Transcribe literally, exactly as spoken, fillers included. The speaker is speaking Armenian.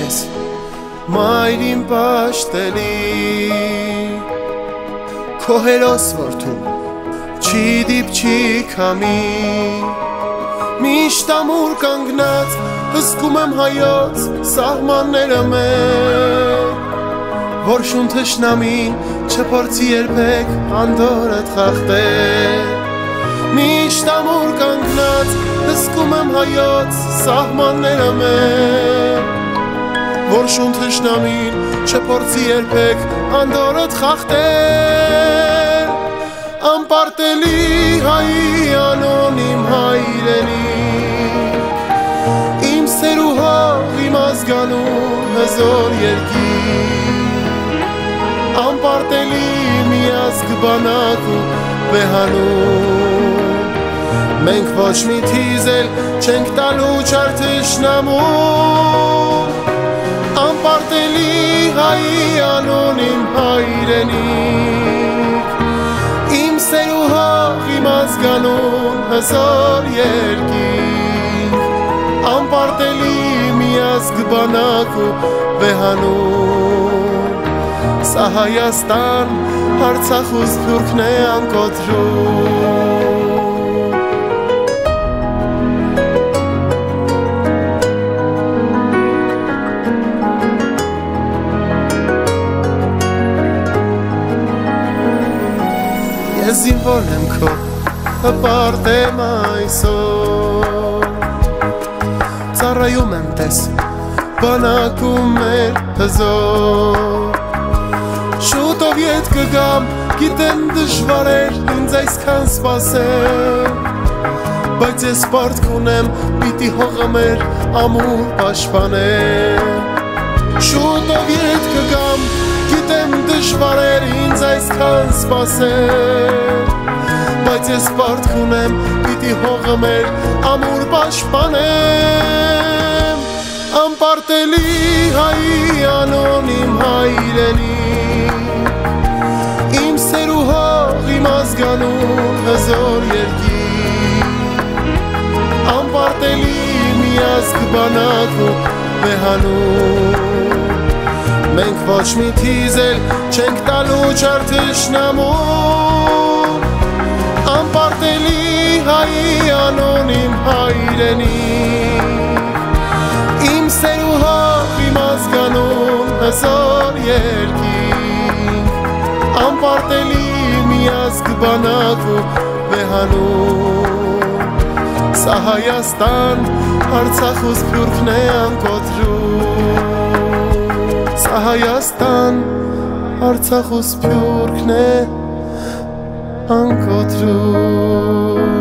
ես մայր իմ պաշտելի Քո հերոս որդու չի դիպ չի քամի Միշտ ամուր կանգնած հսկում եմ հայոց սահմանները մեր Որ շուն թշնամին չփորձի երբեք անդորդ խախտել Միշտ ամուր կանգնած հսկում եմ հայոց սահմանները մեր Որ շուն թշնամին չփորձի երբեք անդորդ խախտել Անպարտելի հայի անոնիմ հայրենի Իմ սերուհող իմ ազգանուն հզոր երկիր Անպարտելի մի ազգ բանակ ու վեհանուն Մենք ոչ մի թիզել չենք տալու չար թշնամուն Անպարտելի հայի անոնիմ հայրենիք Իմ սերուհող իմ ազգանուն հզոր երկիր Անպարտելի մի ազգ բանակ ու վեհանուն Սա Հայաստան Արցախ ու Սփյուռքն է անկոտրում Ես զինվոր եմ քո հպարտ եմ այսօր Ծառայում եմ տես բանակում մեր հզոր Շուտով ետ կգամ գիտեմ դժվար էր ինձ այսքան սպասել Բայց ես պարտք ունեմ պիտի հողը մեր ամուր պաշտպանել Շուտով ետ կգամ Գիտեմ դժվար էր ինձ այսքան սպասել Բայց ես պարտք ունեմ պիտի հողը մեր ամուր պաշտպանեմ Անպարտելի հայի անոնիմ հայրենի Իմ սերուհող իմ ազգանուն հզոր երկիր Անպարտելի մի ազգ բանակ ու վեհանուն Մենք ոչ մի թիզել չենք տալու չար թշնամուն Անպարտելի հայի անոնիմ հայրենիք Իմ սերուհող իմ ազգանուն հզոր երկիր Անպարտելի մի ազգ բանակ ու վեհանուն Սա Հայաստան Արցախ ու Սփյուռքն է անկոտրում Սա Հայաստան, Արցախ ու Սփյուռքն է անկոտրում